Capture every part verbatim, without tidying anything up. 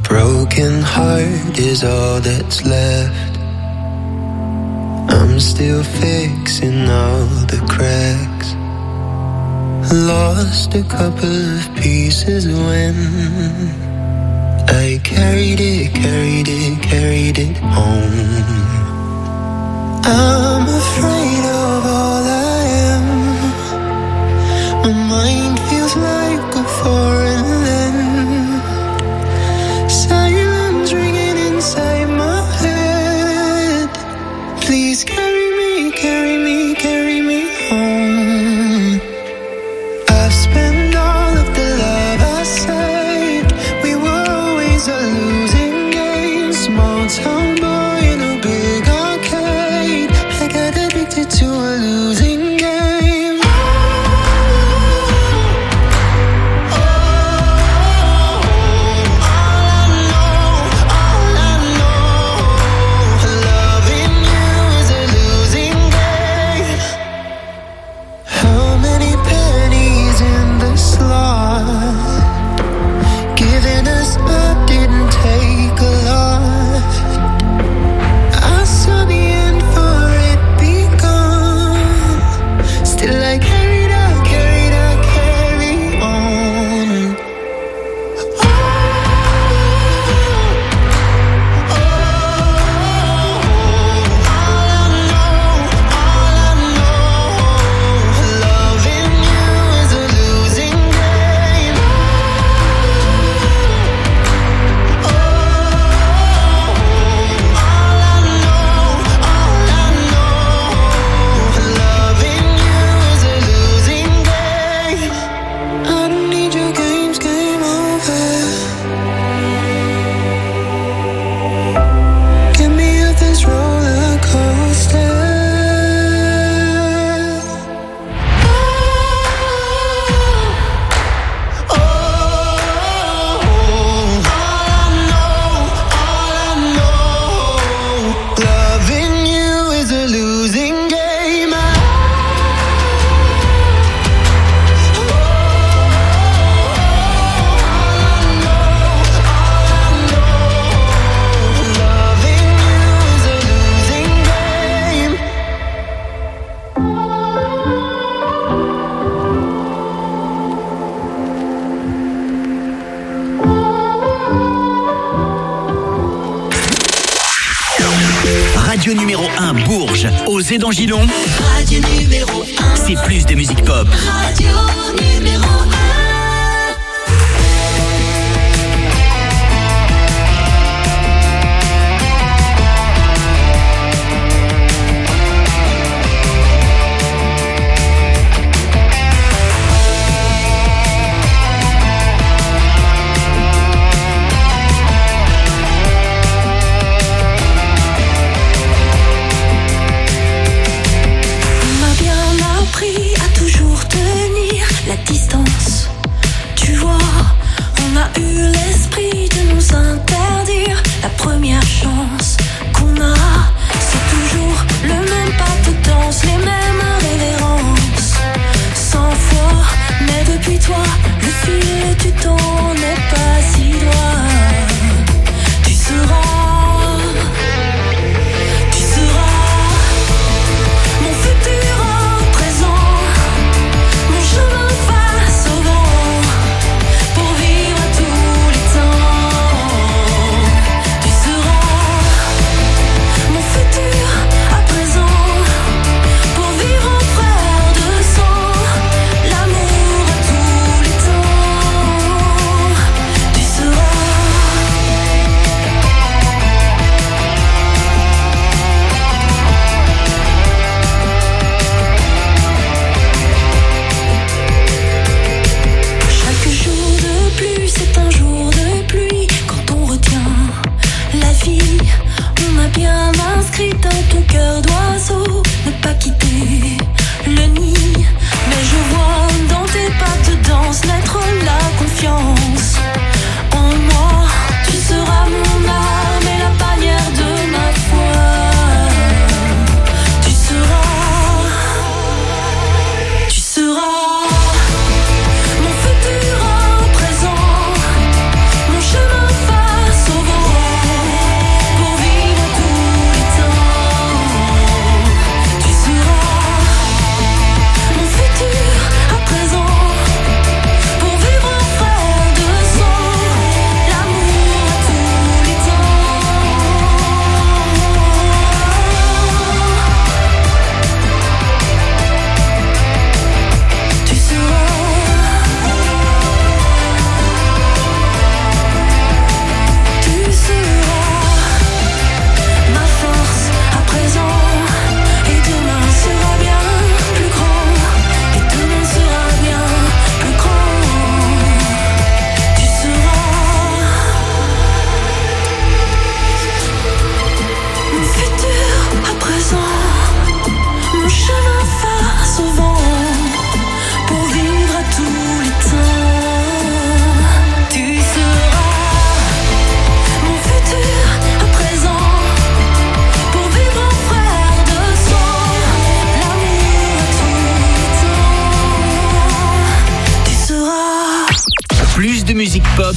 broken heart is all that's left. I'm still fixing all the cracks. Lost a couple of pieces when I carried it, carried it, carried it home. I'm afraid of all I am. My mind feels like a foreign land. Silence ringing inside my head. Please carry me, carry me, carry me home. I've spent all of the love I saved. We were always a losing game. Small town boy in a big arcade. I got addicted to a losing game. Radio numéro un Bourges, Osez dans Gilon. Radio numéro un. C'est plus de musique pop. Radio numéro un. À toujours tenir la distance.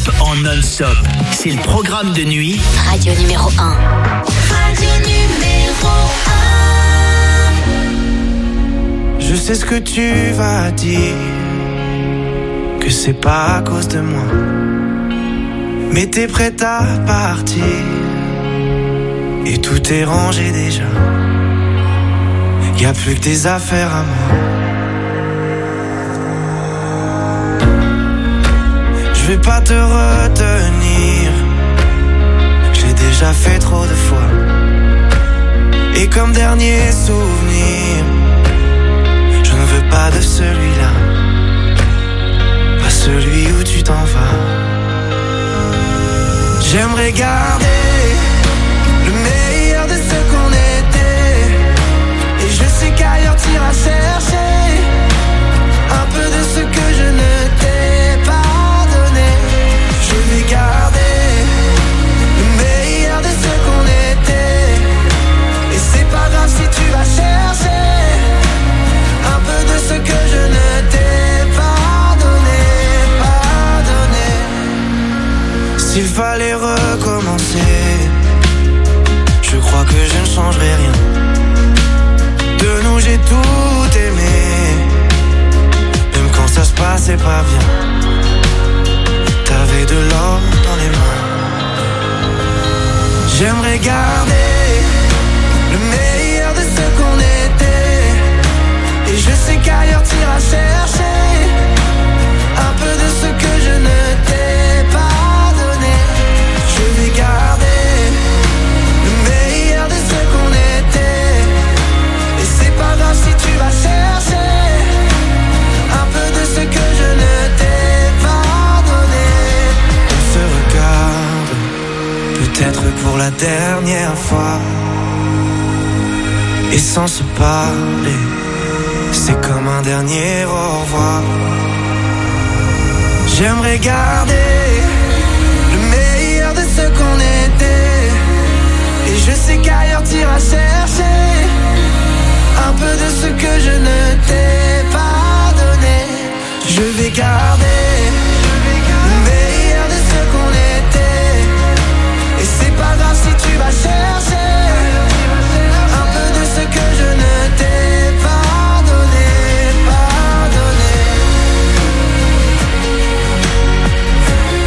en non-stop. C'est le programme de nuit. Radio numéro un. Radio numéro un. Je sais ce que tu vas dire, que c'est pas à cause de moi, mais t'es prête à partir et tout est rangé déjà. Y'a plus que des affaires à moi. Je vais pas te retenir, j'ai déjà fait trop de fois. Et comme dernier souvenir, je ne veux pas de celui-là, pas celui où tu t'en vas. J'aimerais garder le meilleur de ce qu'on était, et je sais qu'ailleurs t'iras chercher un peu de ce que je ne t'ai pas donné. Je vais garder le meilleur de ce qu'on était, et c'est pas grave si tu vas chercher un peu de ce que je ne t'ai pas donné, pas donné. S'il fallait recommencer, je crois que je ne changerai rien. De nous j'ai tout aimé, même quand ça se passait pas bien. T'avais de l'or dans les mains. J'aimerais garder le meilleur de ce qu'on était, et je sais qu'ailleurs t'iras chercher un peu de ce que je ne t'ai pas donné. Je vais garder le meilleur de ce qu'on était, et c'est pas grave si tu vas chercher un peu de ce que je ne t'ai pas donné. On se regarde, peut-être pour la dernière fois, et sans se parler, c'est comme un dernier au revoir. J'aimerais garder le meilleur de ce qu'on était, et je sais qu'ailleurs t'iras chercher un peu de ce que je ne t'ai pas donné. Je vais garder le meilleur de ce qu'on était, et c'est pas grave si tu vas chercher un peu de ce que je ne t'ai pas donné, pas donné.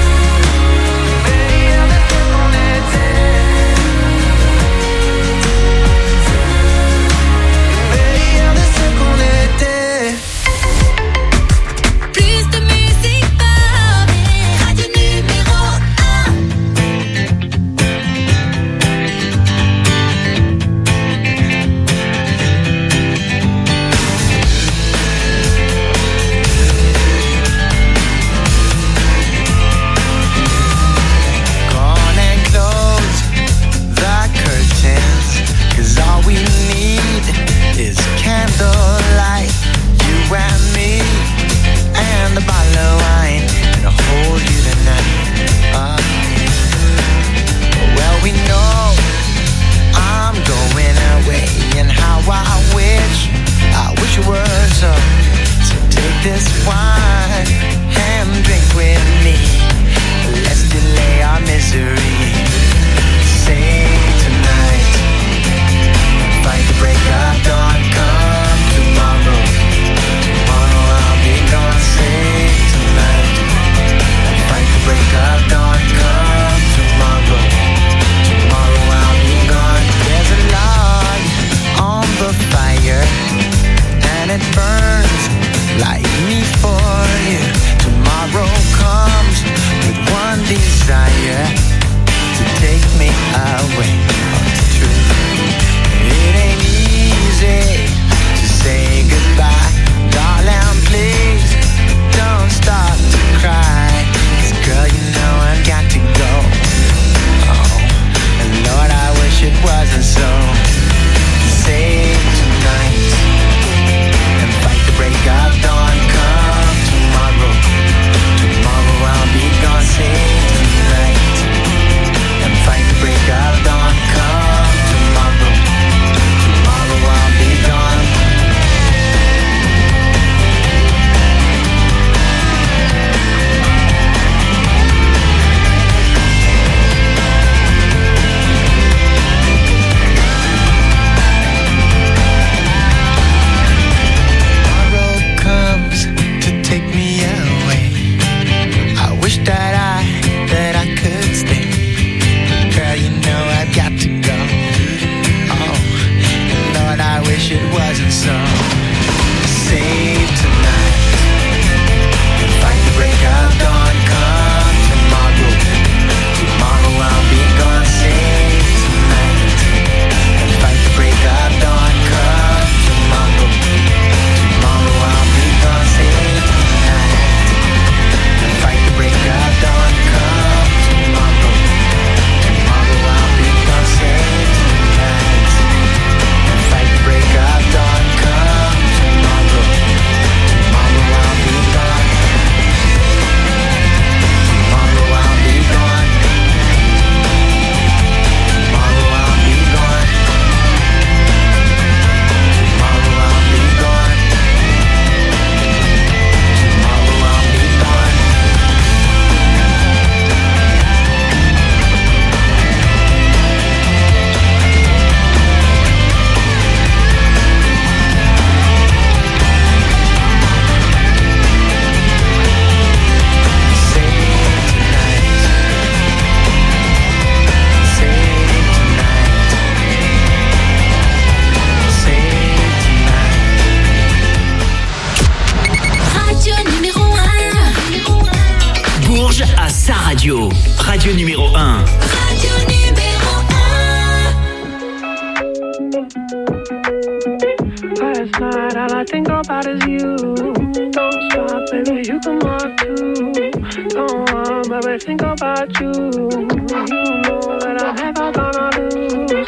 numéro un. Radio numéro un. Last night all I think about is you. Don't stop, baby, you come on too. Don't want, baby, think about you. You know that I'm never gonna lose.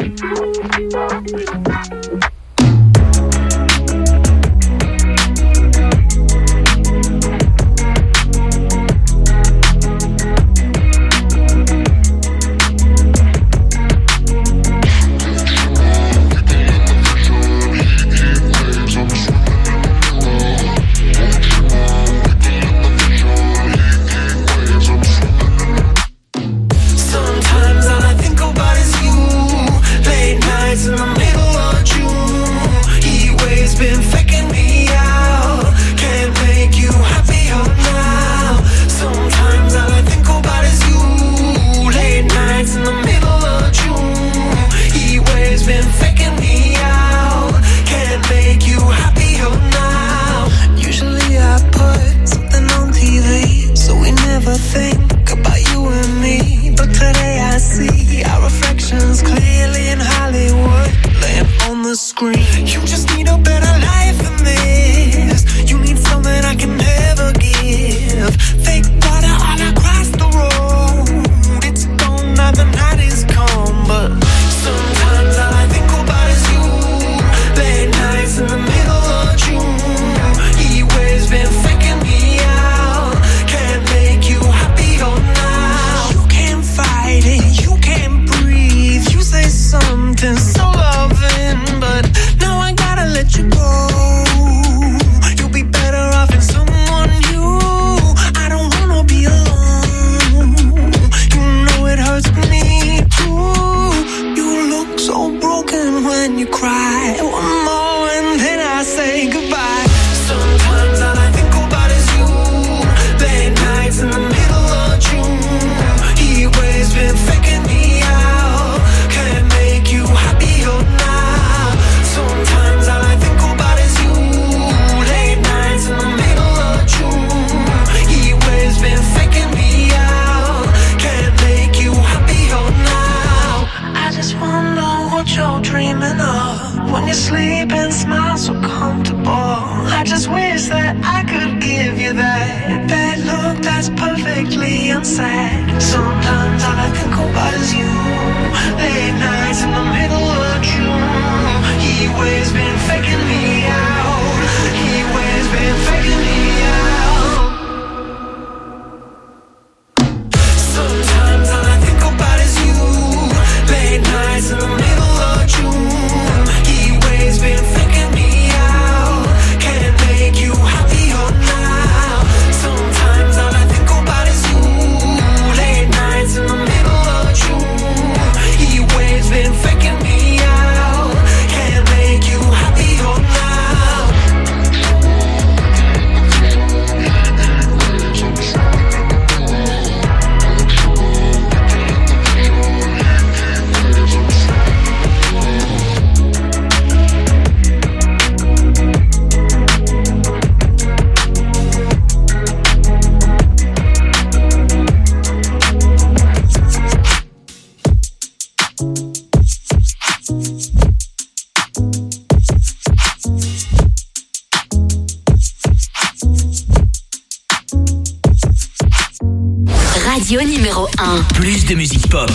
Radio numéro un. Plus de musique pop.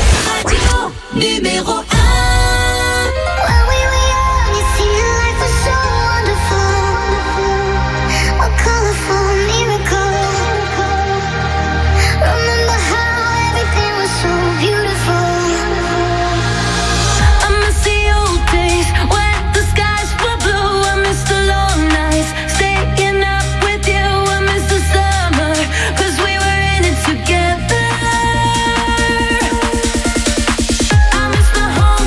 Radio numéro un. I miss the whole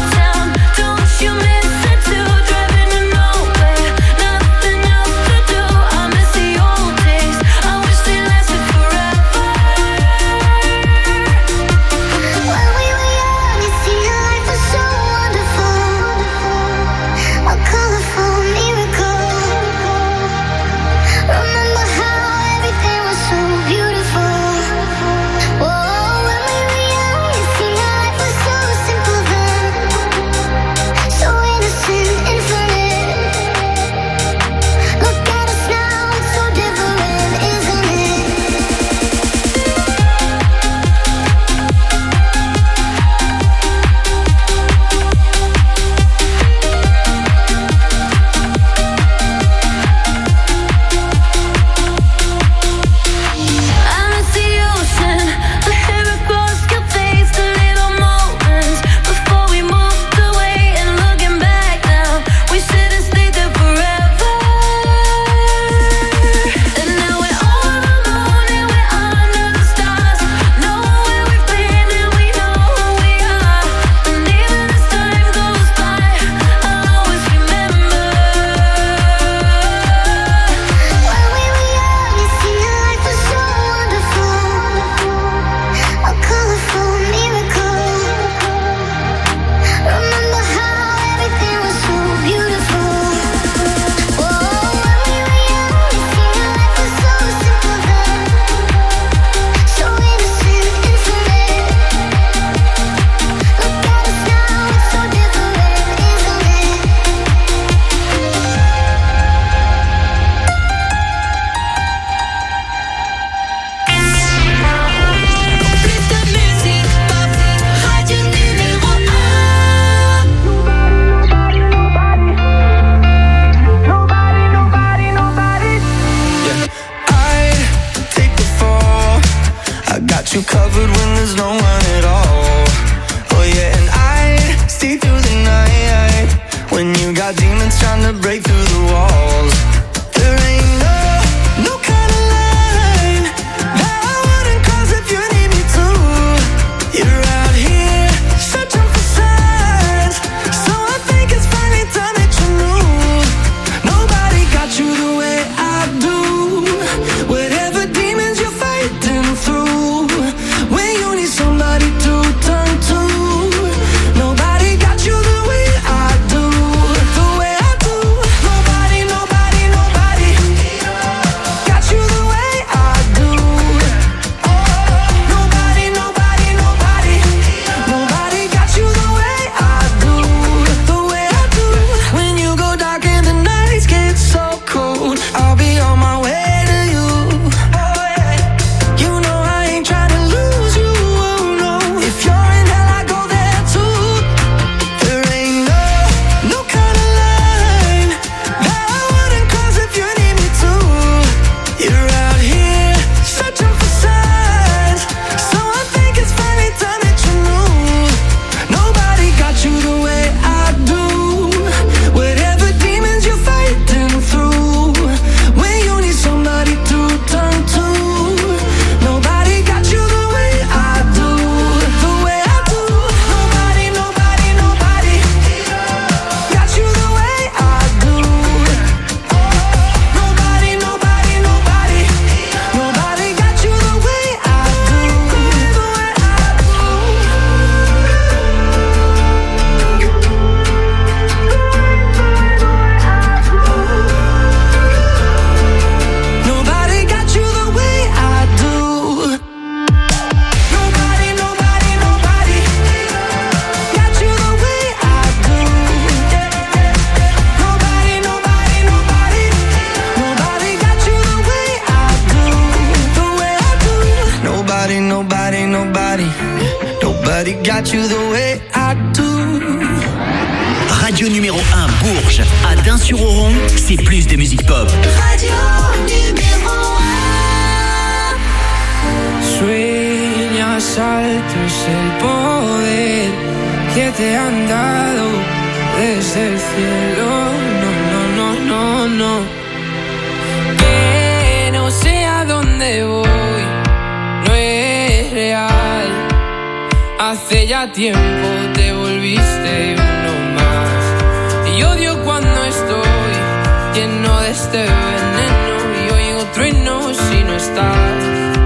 nobody got you the way I do. Radio numéro un Bourges, à Dain-sur-Oron, c'est plus de musique pop. Radio numéro un. Sueñas alto es el poder que te han dado desde el cielo. No, no, no, no, no. Que no sé a dónde voy, no es real. Hace ya tiempo te volviste uno más. Y odio cuando estoy lleno de este veneno y oigo truenos si no estás.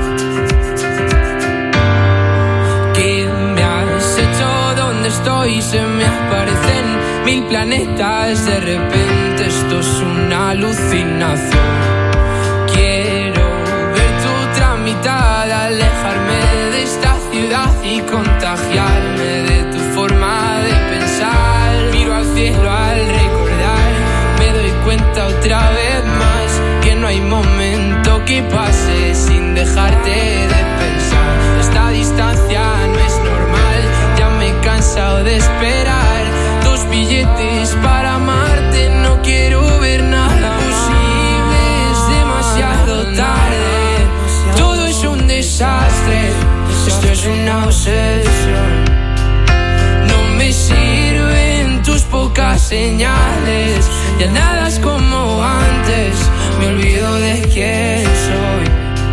¿Qué me has hecho? ¿Dónde estoy? Se me aparecen mil planetas. De repente esto es una alucinación. Quiero ver tu otra mitad, alejarme de esta ciudad y contagiarme de tu forma de pensar. Miro al cielo al recordar, me doy cuenta otra vez más que no hay momento que pase sin dejarte de pensar. Esta distancia no es normal, ya me he cansado de esperar. Dos billetes para amarte, no quiero ver nada posible, es demasiado tarde. Todo es un desastre, esto es una obsesión. No me sirven tus pocas señales, ya nada es como antes, me olvido de quién soy.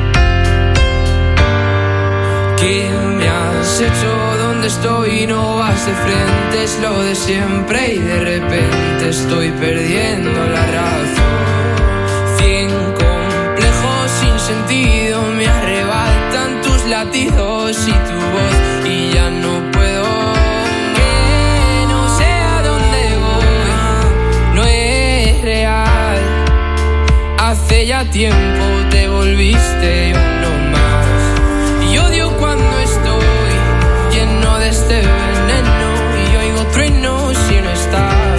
¿Qué me has hecho? ¿Dónde estoy? No vas de frente, es lo de siempre y de repente estoy perdiendo la razón. Cien complejos sin sentido me arrebatan tus latidos y tu voz y ya no puedo. Que no sé a dónde voy, no es real. Hace ya tiempo te volviste uno más. Y odio cuando estoy lleno de este veneno y oigo truenos si no estás.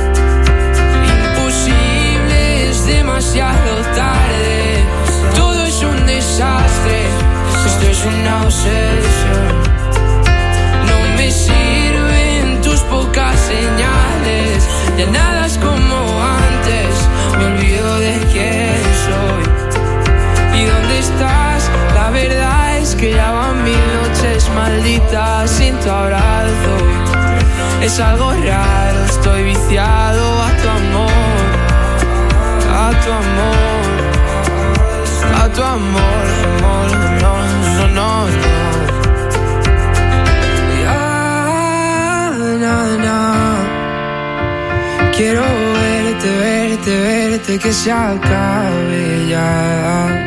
Imposible, es demasiado tarde. Todo es un desastre, esto es una obsesión. No me sirven tus pocas señales, ya nada es como antes, me olvido de quién soy. ¿Y dónde estás? La verdad es que ya van mil noches malditas sin tu abrazo. Es algo raro, estoy viciado a tu amor, a tu amor, a tu amor, amor, no, no, no, no. Ya, na, na. Quiero verte, verte, verte, que se acabe ya.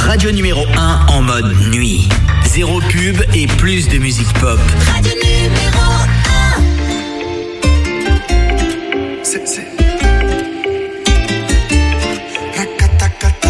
radio numéro un en mode nuit. Zéro pub et plus de musique pop. Radio numéro un. C'est, c'est. Rakatakata.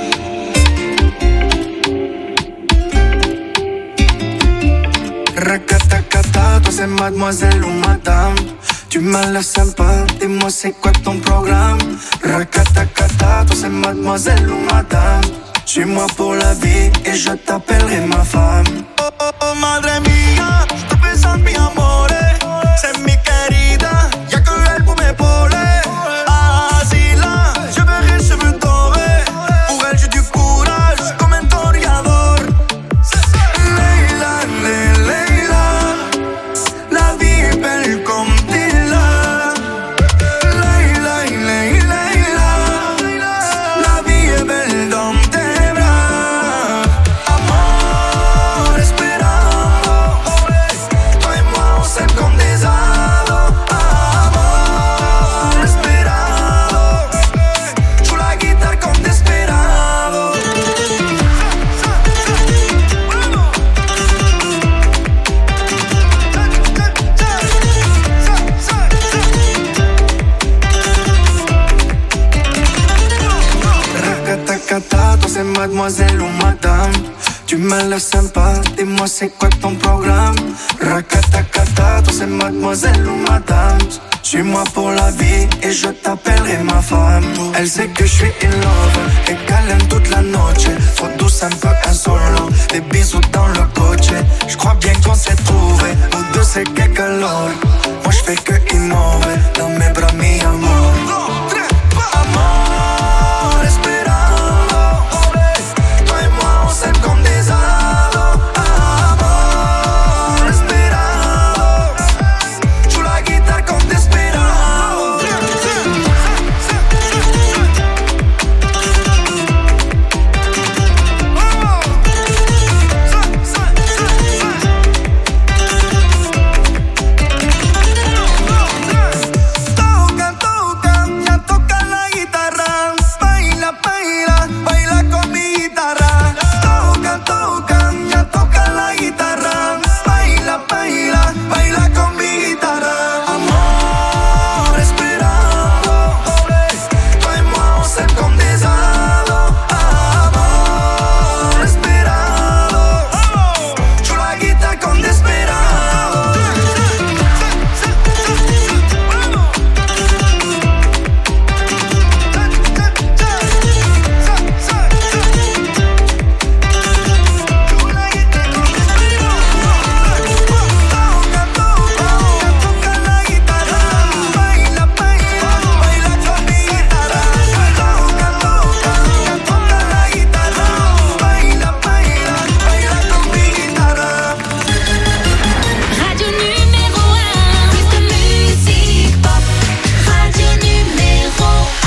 Rakatakata, toi c'est mademoiselle ou madame. Tu m'as l'air sympa, dis-moi c'est quoi ton programme. Rakatakata, toi c'est mademoiselle ou madame. Suis-moi pour la vie et je t'appellerai ma femme. Oh, oh, oh, madre mía, estoy pensando mi amore. C'est mi querida, y'a que elle pour m'épauler. Así là, je verrai les cheveux dorés. Pour elle j'ai du courage, comme un toreador. Leila, Leila, Leila, la vie est belle comme Tila. Leila, Leila, Leila, la vie est belle dans tes bras. Amor, esperando, toi et moi on s'aime comme des ados. Amor, esperando, joue la guitare comme Desperado. Rakatakata, toi c'est mademoiselle ou madame. Tu m'as l'air sympa, dis-moi c'est quoi ton programme. Rakatakata, toi c'est mademoiselle ou madame. Suis-moi pour la vie et je t'appellerai ma femme. Elle sait que je suis in love et qu'elle aime toute la noche. Trop douce, un peu insolent, des bisous dans le coche. Je crois bien qu'on s'est trouvé, nous deux c'est que calor. Moi je fais que innover, dans mes bras mi amor. Amor, esperando, toi et moi on s'aime comme des ados. Amor, esperando, joue la guitare comme Desperado. Toca, toca, ya toca la guitarra. Baila, baila, baila con mi guitarra. Toca, toca, ya toca la guitarra. Baila, baila, baila con mi guitarra. Amor, esperando, toi et moi on s'aime comme des ados. Amor, esperando, joue la guitare comme Desperado. Radio numéro un. Plus de musique pop. Radio numéro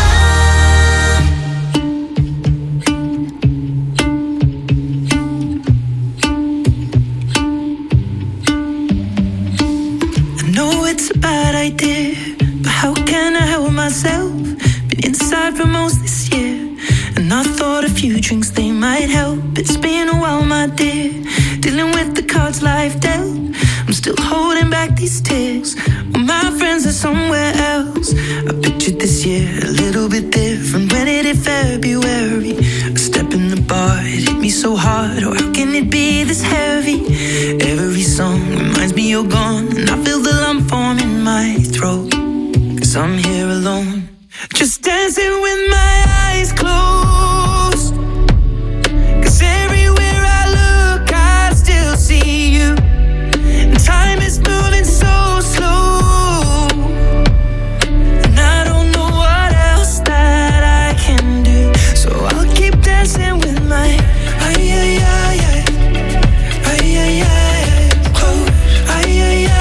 I know it's a bad idea, but how can I help myself? Been inside for most this year, and I thought a few drinks they might help. It's been a while, my dear, dealing with the cards life dealt. I'm still holding back these tears, well, my friends are somewhere else. I pictured this year a little bit different. When it hit February, a step in the bar, it hit me so hard. Oh, how can it be this heavy? Every song reminds me you're gone, and I feel the lump form in my throat. Cause I'm here alone, just dancing with my eyes closed. Cause everywhere I look I still see you, and time is moving so slow, and I don't know what else that I can do. So I'll keep dancing with my ay ay ay ay ay ay ay oh ay ay ay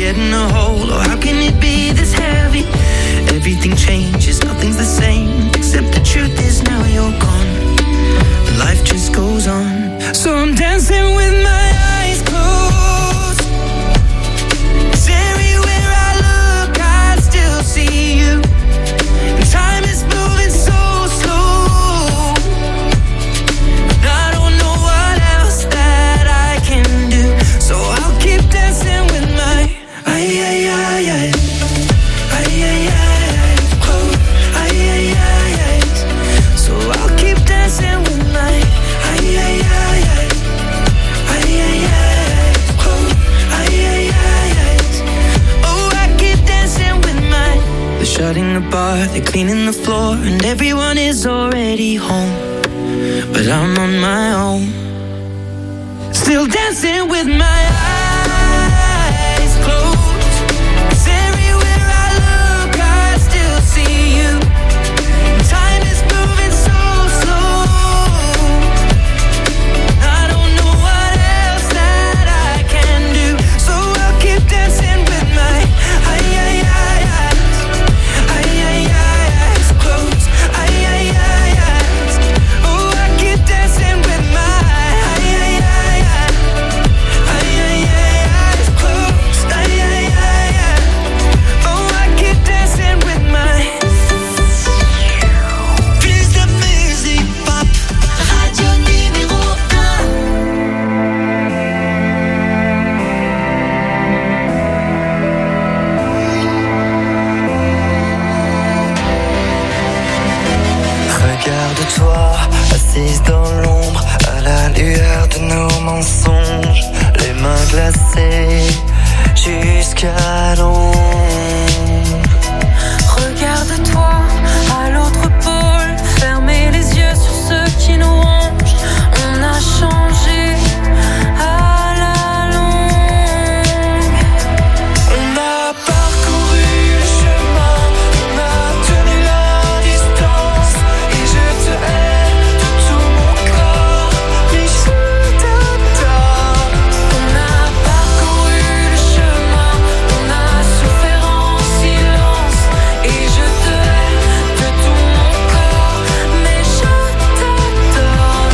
getting a hold? Or how can it be this heavy? Everything changes, nothing's the same, except the truth is now you're gone. Life just goes on. So I'm dancing with my eyes closed. 'Cause everywhere I look, I still see you. And time is moving so slow. And I don't know what else that I can do. So I'll keep dancing with my ay ay ay ay. Ay ay ay. Oh, ay ay ay ay. So I'll keep dancing with my ay ay ay ay. Ay ay ay. Oh, ay ay ay ay. Oh, I keep dancing with my. They're shutting the bar, they're cleaning the floor, and everyone is already home. But I'm on my own, still dancing with my eyes closed. 'Cause everywhere I look, I still see you. Time is moving so slow. I don't know what else that I can do. So I'll keep dancing with my ay ay ay eyes. Ay ay ay eyes closed. Ay ay ay eyes. Oh, I keep dancing with my ay ay ay ay. Ay ay ay eyes closed. Ay ay ay ay. Oh, I keep dancing with my. Plus de musique pop. Radio numéro un. Regarde-toi, assise dans l'ombre, à la lueur de nos mensonges, les mains glacées jusqu'à l'ombre. Regarde-toi à l'autre pôle, fermez les yeux sur ceux qui nous rongent. On a changé à la longue. On a parcouru le chemin, on a tenu la distance, et je te hais de tout mon corps, mais je t'adore. On a parcouru le chemin, on a souffert en silence. Et je te hais de tout mon corps, mais je t'adore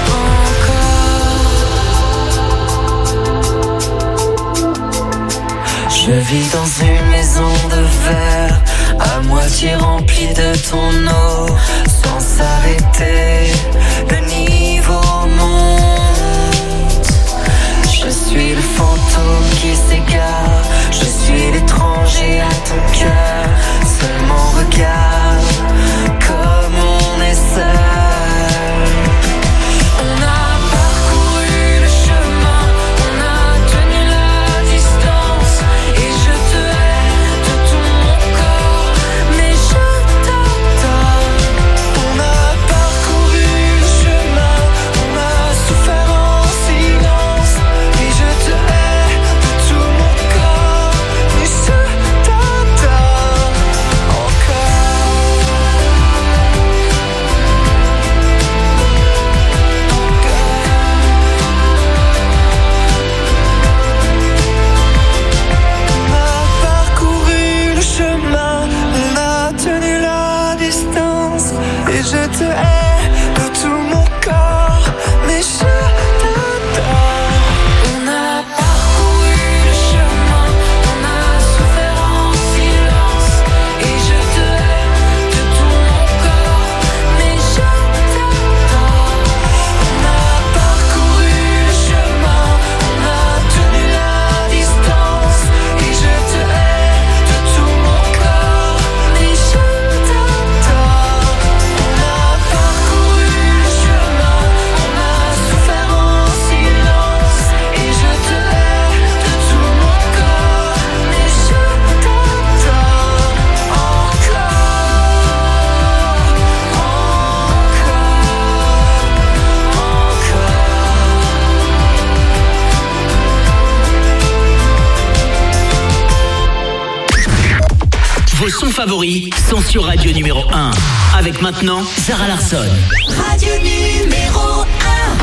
encore. Je vis dans une maison de verre, à moitié remplie de ton eau, sans s'arrêter, le niveau monte. Je suis le fantôme qui s'égare, je suis l'étranger à ton cœur. Seulement regarde comme on est seul. On a parcouru le chemin, on a tenu la distance. Et je te hais de tout mon corps, mais je t'adore. On a parcouru le chemin, on a souffert en silence, et je te hais de tout mon corps, mais je t'adore encore. On a parcouru le chemin, on a tenu la distance, et je te hais de tout mon corps, mais je t'adore. On a parcouru le chemin, on a souffert en silence. Et je te hais de tout mon corps, mais je t'adore. On a parcouru le chemin, on a tenu la distance, et je te hais de tout mon corps, mais je t'adore. On a parcouru le chemin, on a souffert en silence, et je te hais de tout mon corps, mais je t'adore Vos sons favoris sont sur Radio numéro un. Avec maintenant Zara Larsson. Radio numéro un.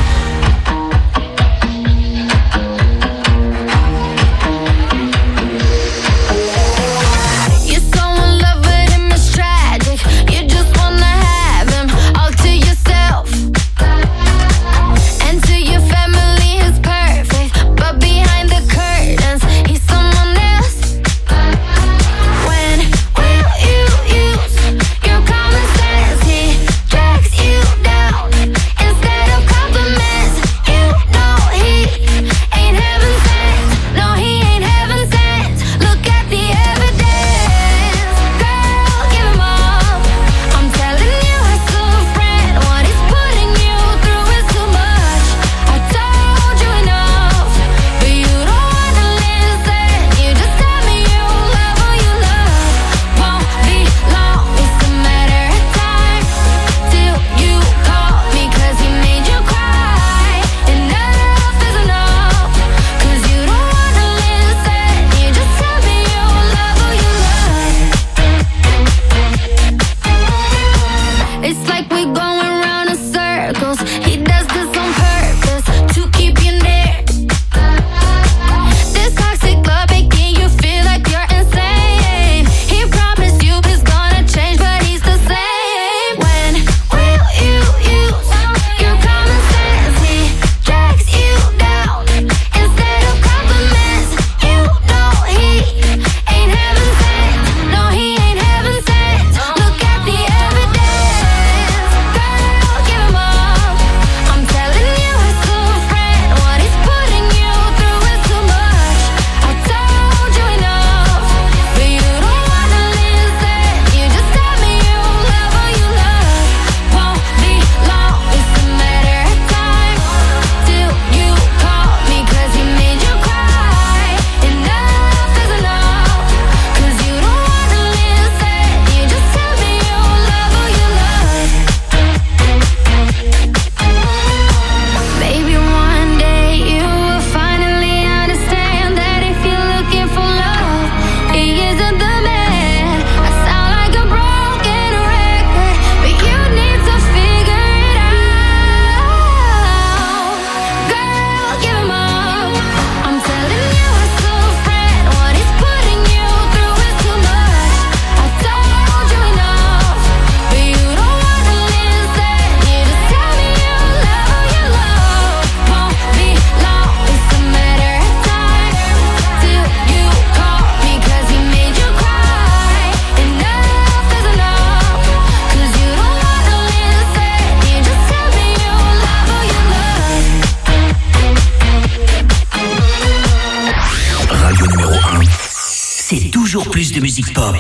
c'est toujours plus de musique pop.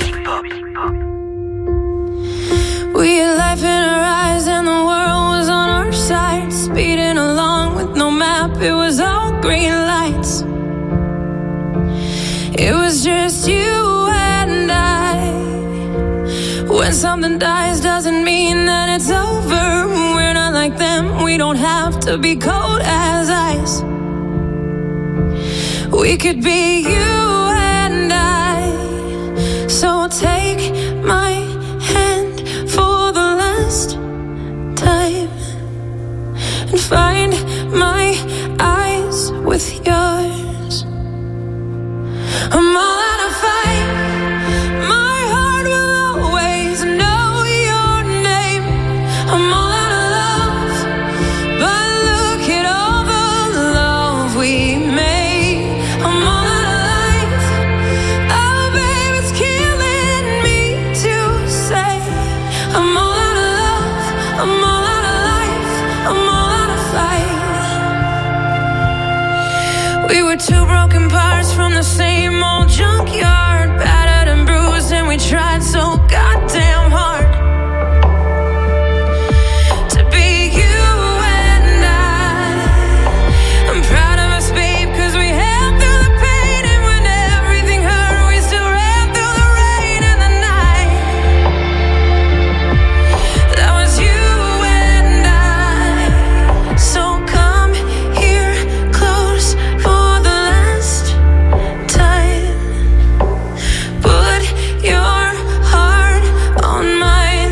We had life in our eyes and the world was on our side. Speeding along with no map, it was all green lights. It was just you and I. When something dies doesn't mean that it's over. We're not like them, we don't have to be cold as ice. We could be you and I. So take my hand for the last time and find my eyes with yours. I'm all out of fight. My heart will always know your name. I'm all out of love, but look at all the love we made. I'm all out of life. Oh, babe, it's killing me to say. I'm all out of love. I'm all out of life. I'm all out of fight. We were two broken parts from the same old junkyard, battered and bruised, and we tried so goddamn hard to be you and I. I'm proud of us, babe, cause we held through the pain, and when everything hurt, we still ran through the rain and the night. That was you and I. So come here close for the last time. Put your heart on mine.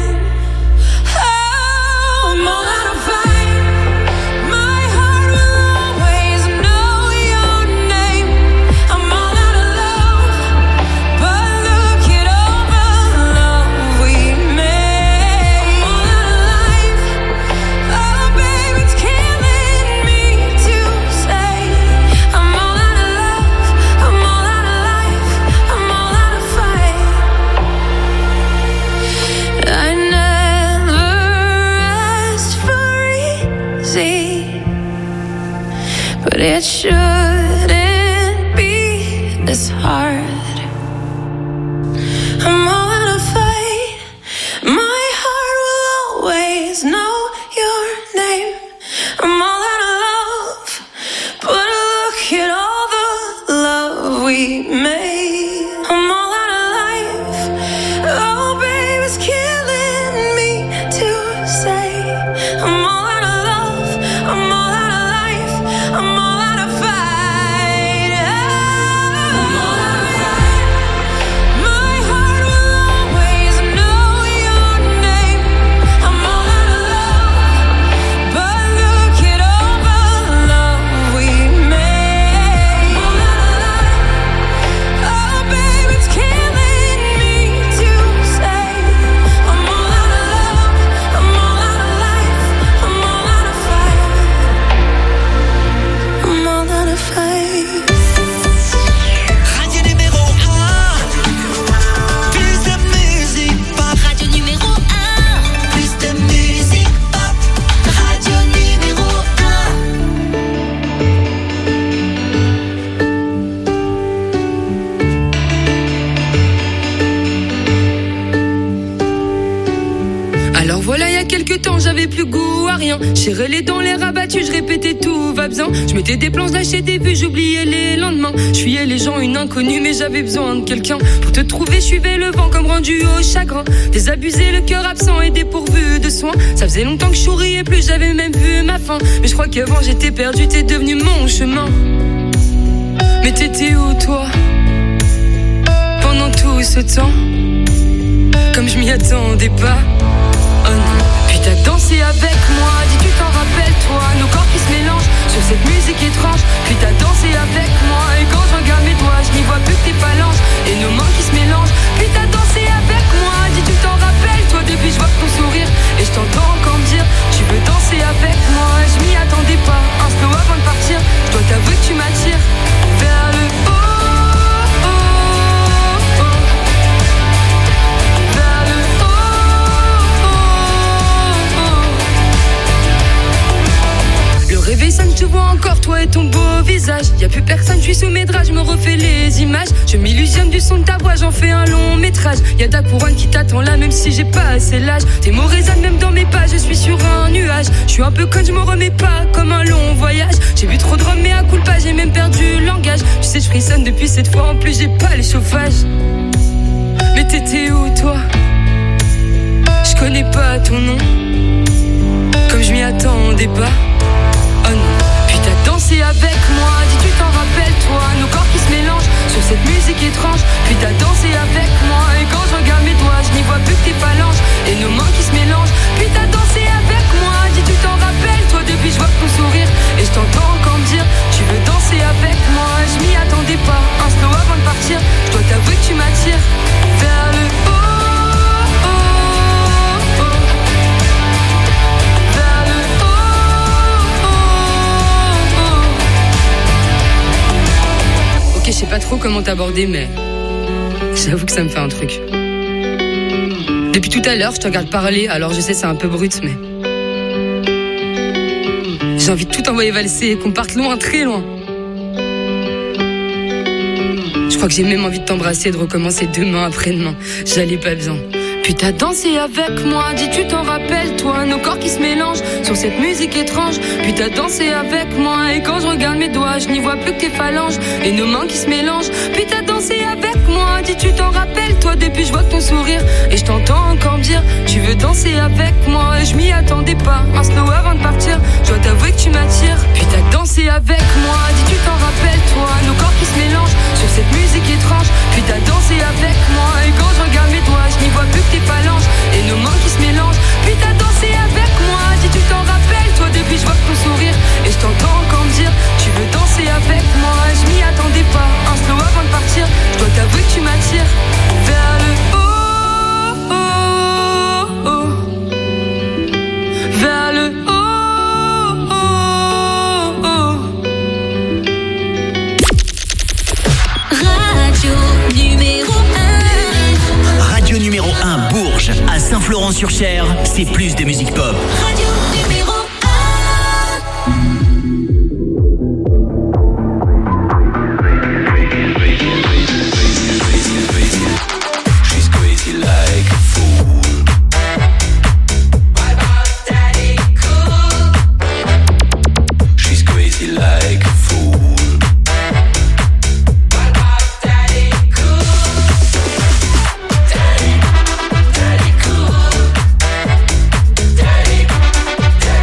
Oh, I'm all out of fight. My heart will always know your name. I'm all out of love, but look at all the love we made. I'm all out of life. Oh, babe, it's killing me to say. I'm all out of love. I'm all out of life. I'm all out of fight. I never asked for easy, but it shouldn't be this hard. I'm all out of fight. My heart will always know your name. I'm all out of love, but look at all the love we made. I'm all out of life. Oh, babe, it's killing me to say. I'm all out of love. I'm all out of life. I'm all out of fight. I'm all out of fight. My heart will always know your name. I'm all out of love, but look at all the love we made. I'm all out of life. Oh, babe, it's killing me to say. I'm all out of love. I'm all out of life. I'm all out of fight. I'm all out of fight. Radio numéro un. Plus de musique pop. Radio numéro un. Plus de musique pop. Radio numéro un. Alors voilà, il y a quelques temps, j'avais plus goût à rien. Serrais les dents, les rabattus, je répétais tout va bien. Je mettais des plans, je lâchais des vues, j'oubliais les lendemains. Je fuyais les gens, une inconnue, mais j'avais besoin de quelqu'un. Pour te trouver, je suivais le vent comme rendu au chagrin. Désabusé, le cœur absent et dépourvu de soins. Ça faisait longtemps que je souriais plus, j'avais même vu ma fin. Mais je crois qu'avant j'étais perdu, t'es devenu mon chemin. Mais t'étais où toi, pendant tout ce temps? Comme je m'y attendais pas. Oh non. Puis t'as dansé avec moi, dis tu t'en rappelles toi, nos corps qui se mélangent sur cette musique étrange. Puis t'as dansé avec moi, et quand je regarde mes doigts, je n'y vois plus que tes phalanges et nos mains qui se mélangent. Puis t'as dansé avec moi, dis tu t'en rappelles toi, depuis je vois ton sourire et je t'entends encore me dire tu veux danser avec moi. Je m'y attendais pas, un slow avant de partir, je dois t'avouer que tu m'attires vers le haut. Réveil, ça ne te vois encore, toi et ton beau visage. visage. Y'a plus personne, je suis sous mes draps, je me refais les images. Je m'illusionne du son de ta voix, j'en fais un long métrage. Y'a ta couronne qui t'attend là, même si j'ai pas assez l'âge. Tes mots résonnent même dans mes pas, je suis sur un nuage. Je suis un peu conne, je m'en remets pas, comme un long voyage. J'ai bu trop de rhum, mais à coup de pas, j'ai même perdu le langage. Tu sais, je frissonne depuis cette fois, en plus j'ai pas le chauffage. Mais t'étais où toi? Je connais pas ton nom, comme je m'y attendais pas. Oh non. Puis t'as dansé avec moi, dis tu t'en rappelles toi. Nos corps qui se mélangent sur cette musique étrange. Puis t'as dansé avec moi, et quand je regarde mes doigts, je n'y vois plus que tes phalanges et nos mains qui se mélangent. Puis t'as dansé avec moi, dis tu t'en rappelles toi. Depuis je vois ton sourire et je t'entends encore me dire tu veux danser avec moi. Je m'y attendais pas, un slow avant de partir. Je dois t'avouer que tu m'attires vers le haut. Je sais pas trop comment t'aborder, mais j'avoue que ça me fait un truc. Depuis tout à l'heure, je te regarde parler, alors je sais c'est un peu brut, mais j'ai envie de tout envoyer valser et qu'on parte loin, très loin. Je crois que j'ai même envie de t'embrasser et de recommencer demain après-demain. J'allais pas bien. Puis t'as dansé avec moi, dis tu t'en rappelles toi. Nos corps qui se mélangent sur cette musique étrange. Puis t'as dansé avec moi, et quand je regarde mes doigts, je n'y vois plus que tes phalanges et nos mains qui se mélangent. Puis t'as dansé avec moi, dis tu t'en rappelles toi. Depuis je vois ton sourire et je t'entends encore me dire tu veux danser avec moi. Et je m'y attendais pas, un slow avant de partir. Je dois t'avouer que tu m'attires. Puis t'as dansé avec moi, dis tu t'en rappelles toi. Nos corps qui se mélangent sur cette musique étrange. Puis t'as dansé avec moi, et quand je regarde mes doigts, je n'y vois plus que tes phalanges et nos mains qui se mélangent. Puis t'as dansé avec moi, dis tu t'en rappelles toi. Depuis je vois ton sourire et je t'entends encore me dire tu veux danser avec moi. Je m'y attendais pas, un slow avant de partir. Je dois t'avouer que tu m'attires vers le haut, oh, oh. Vers le haut, oh, oh. Radio numéro un. Radio numéro un Bourges, à Saint-Florent-sur-Cher, c'est plus de musique pop. Radio numéro un. She's crazy like a fool. She's crazy like a fool. Daddy, daddy cool. Daddy,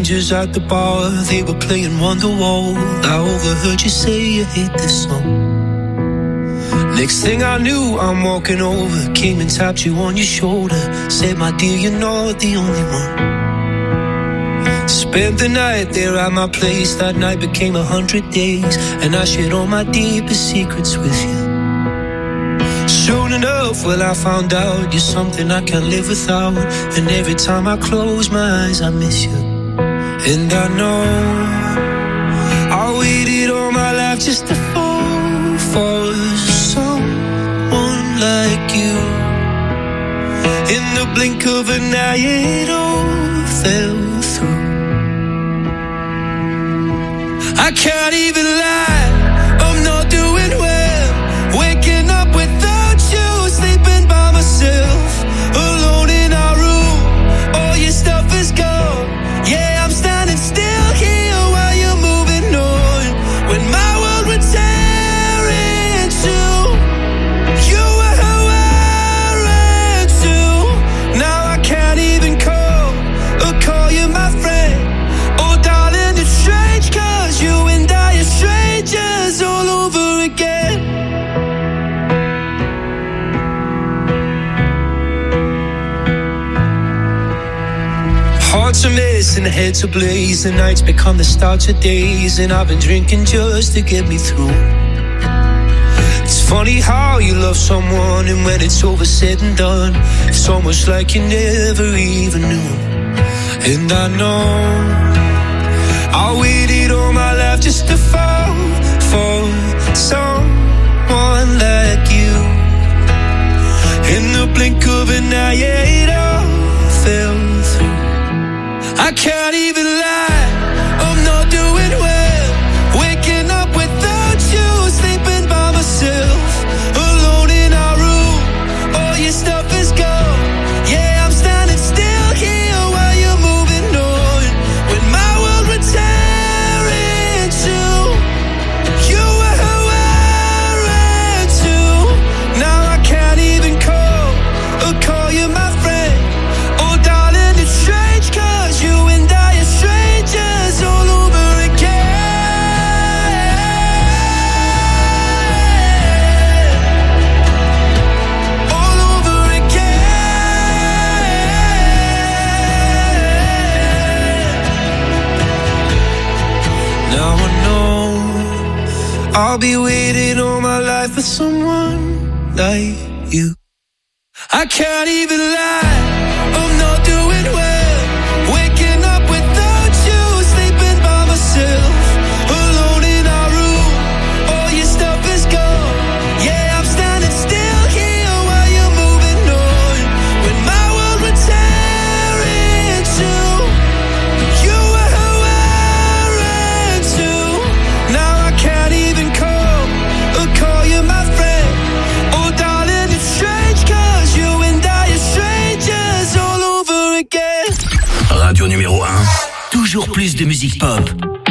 strangers at the bar, they were playing Wonderwall. I overheard you say you hate this song. Next thing I knew, I'm walking over, came and tapped you on your shoulder, said, my dear, you're not the only one. Spent the night there at my place, that night became a hundred days, and I shared all my deepest secrets with you. Soon enough, well, I found out you're something I can't live without, and every time I close my eyes, I miss you. And I know I waited all my life just to fall for someone like you. In the blink of an eye, it all fell through. I can't even lie, I'm not doing well. Waking up without you, sleeping by myself, alone in our room, all your stuff is gone. Yeah, I'm standing still here while you're moving on. When my world would tear in two, you were who I ran to. Now I can't even call or call you my friend. Oh darling, it's strange, cause you and I are strangers all over again. Hearts are missing, heads ablaze, the nights become the start of days, and I've been drinking just to get me through. It's funny how you love someone, and when it's over said and done, it's almost like you never even knew. And I know I waited all my life just to fall for someone like you. In the blink of an eye, it all fell through. I can't even lie, I'm not doing well. Waking up without you, sleeping by myself, alone in our room, all your stuff is gone. Yeah, I'm standing still here while you're moving on. When my world would tear in two, you were who I ran to. Now I can't even call or call you my friend. Oh darling, it's strange, cause you and I are strangers all over again. All over again. Now I know I'll be waiting all my life for someone like you. I can't even lie, I'm not doing well. Waking up without you, sleeping by myself, alone in our room, all your stuff is gone. Yeah, I'm standing still here while you're moving on. When my world would tear in two, you were who I ran to. Now I can't even call or call you my friend. Oh darling, it's strange, cause you and I are strangers all over again. Radio numéro un, toujours plus de musique pop.